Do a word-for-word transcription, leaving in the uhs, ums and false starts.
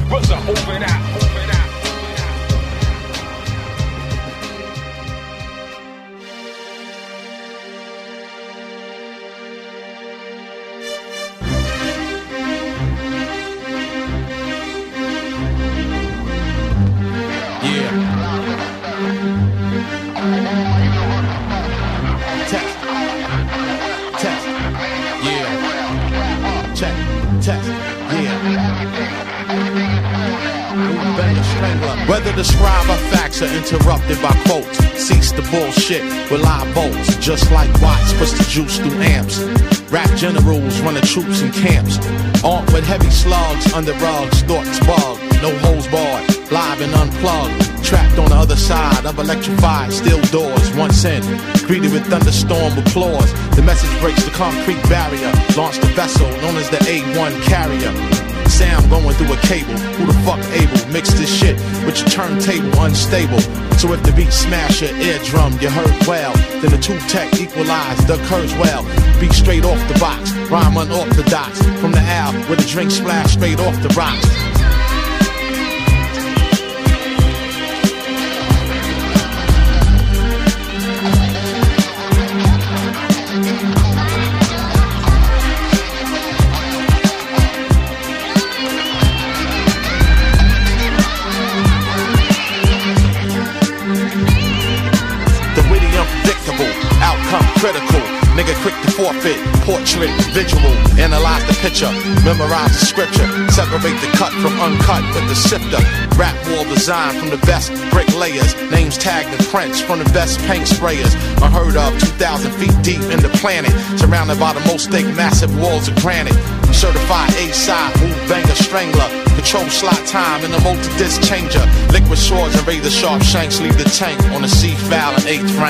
Buzzer over that, over that. Whether the scribe or facts are interrupted by quotes, cease the bullshit with live bolts. Just like Watts puts the juice through amps. Rap generals run the troops in camps. Armed with heavy slugs under rugs, thoughts bug. No holes barred, live and unplugged. Trapped on the other side of electrified steel doors. Once in, greeted with thunderstorm applause. The message breaks the concrete barrier. Launched the vessel known as the A one carrier. Sound going through a cable. Who the fuck able? Mix this shit with your turntable unstable. So if the beat smash your eardrum, you heard well. Then the two tech equalize, the occurs well. Beat straight off the box, rhyme unorthodox. From the owl with a drink splash straight off the rocks. Critical, nigga quick to forfeit. Portrait, visual, analyze the picture. Memorize the scripture. Separate the cut from uncut with the sifter. Rap wall design from the best bricklayers. Names tagged in prints from the best paint sprayers. Unheard of, two thousand feet deep in the planet. Surrounded by the most thick, massive walls of granite. Certified A-side, move banger strangler. Control slot time in a multi-disc changer. Liquid swords and razor sharp shanks leave the tank on the C-file and eighth rank.